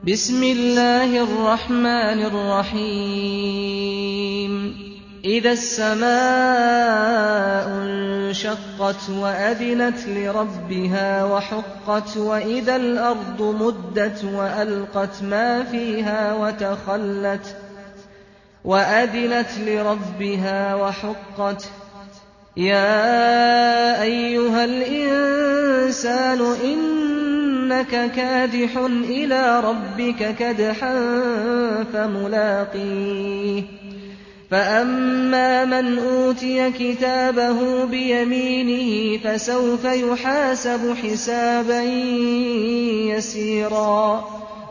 بسم الله الرحمن الرحيم إذا السماء انشقت وأذنت لربها وحقت وإذا الأرض مدت وألقت ما فيها وتخلت وأذنت لربها وحقت يا أيها الإنسان إنك كادح إلى ربك كدحا فملاقيه فأما من أوتي كتابه بيمينه فسوف يحاسب حسابا يسيرا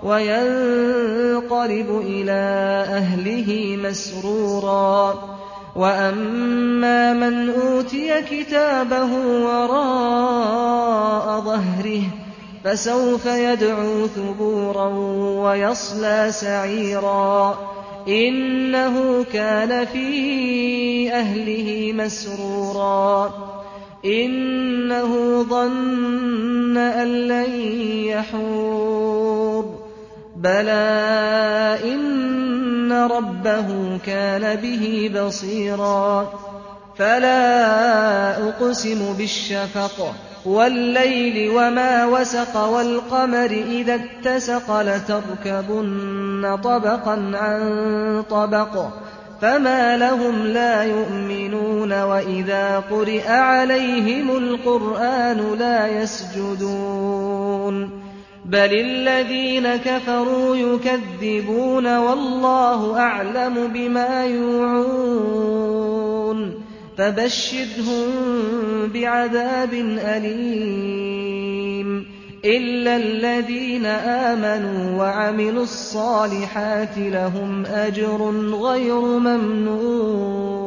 وينقلب إلى أهله مسرورا وأما من أوتي كتابه وراء ظهره فسوف يدعو ثبورا ويصلى سعيرا إنه كان في أهله مسرورا إنه ظن أن لن يحور بلى إن ربه كان به بصيرا فلا أقسم بالشفق والليل وما وسق والقمر إذا اتسق لتركبن طبقا عن طبق فما لهم لا يؤمنون وإذا قرئ عليهم القرآن لا يسجدون بل الذين كفروا يكذبون والله أعلم بما يوعون فبشرهم بعذاب أليم إلا الذين آمنوا وعملوا الصالحات لهم أجر غير ممنون